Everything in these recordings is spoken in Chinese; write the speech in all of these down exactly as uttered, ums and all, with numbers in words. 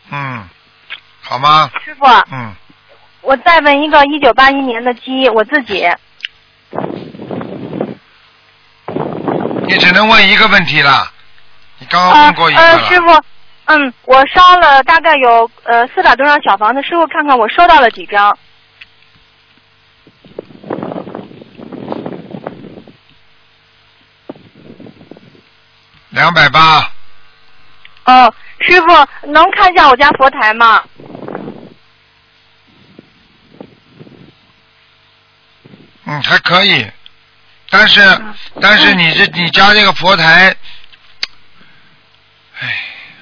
嗯，好吗？ 师傅。 嗯。 我再问一个一九八一年的鸡，我自己。 你只能问一个问题了，你刚刚问过一个了。 呃，呃师傅，嗯，我烧了大概有呃四百多张小房子，师傅看看我收到了几张。 两百八。 哦，师傅能看一下我家佛台吗？ 嗯，还可以，但是、 嗯、 但是你这、嗯、你家这个佛台，唉，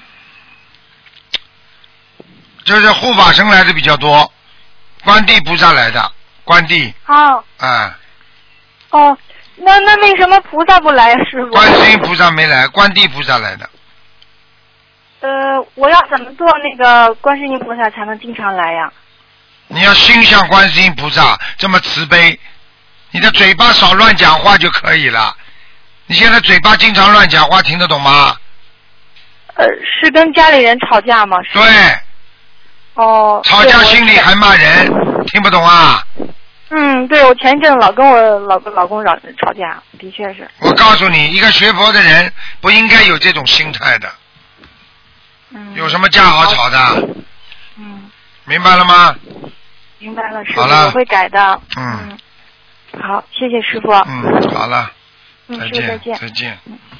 就是护法神来的比较多，观地菩萨来的，观地。 哦。 啊、 嗯。哦，那那为什么菩萨不来，师傅？ 观世音菩萨没来，观地菩萨来的。 呃，我要怎么做那个观世音菩萨才能经常来呀？ 你要心向观世音菩萨，这么慈悲。你的嘴巴少乱讲话就可以了。你现在嘴巴经常乱讲话，听得懂吗？ 呃，是跟家里人吵架吗？ 对。 哦。 吵架心里还骂人，听不懂啊？ 嗯，对，我前一阵老跟我老老公吵吵架，的确是。 我告诉你，一个学佛的人不应该有这种心态的。 嗯。 有什么架好吵的？ 嗯。 明白了吗？ 明白了，师傅， 好了， 我会改的。 嗯。 好，谢谢师傅。 嗯，好了。 嗯， 再师傅再见。 再见。 嗯。